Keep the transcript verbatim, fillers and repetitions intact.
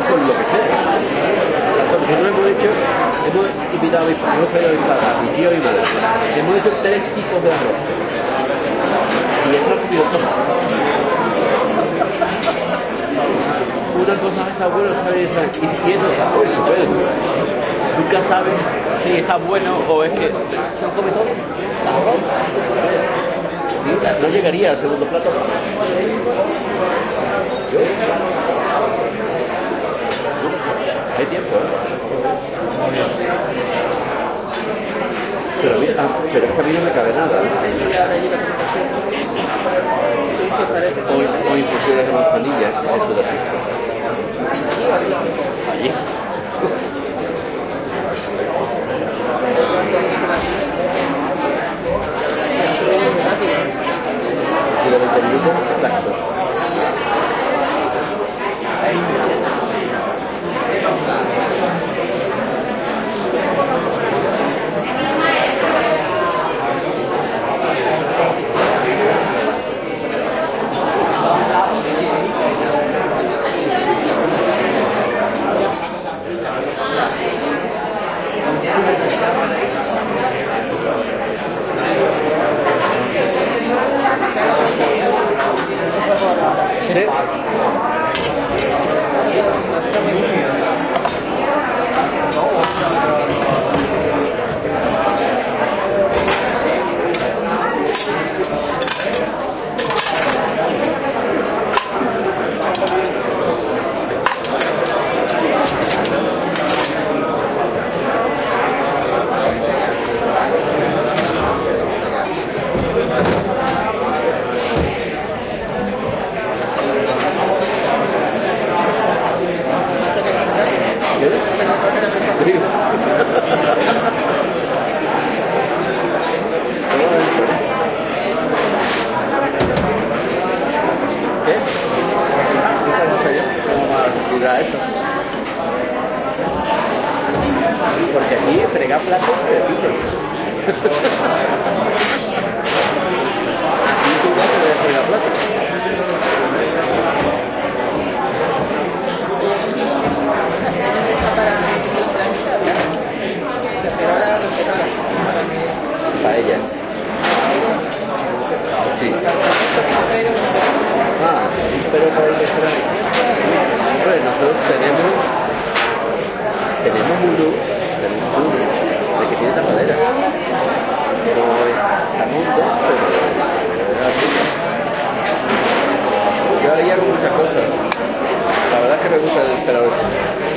con lo que sea. Nosotros hemos hecho, hemos invitado a mi padre, hemos traído a mi padre, a mi tío y mi madre. Hemos hecho tres tipos de arroz. Y eso lo ha comido todo. Una cosa está buena, otra vez está y esto está bueno, estupendo. Nunca sabes si está bueno o es que se lo come todo. Arroz. Mira, no llegaría al segundo plato. Hay tiempo, ¿eh? Pero, mira, ah, pero es que a mí no me cabe nada. O, o infusiones de manzanilla, eso de rico. Allí. ¿Y de veinte minutos? Exacto. Sí. Porque aquí fregar platos te piden. Y tú vas a fregar platos. Para ellas. Sí. Ah, pero para el restaurante. Bueno, nosotros tenemos tenemos uno, tenemos uno de que tiene tapadera. No está mundo, pero yo haría con muchas cosas. La verdad es que me gusta el pelado ese.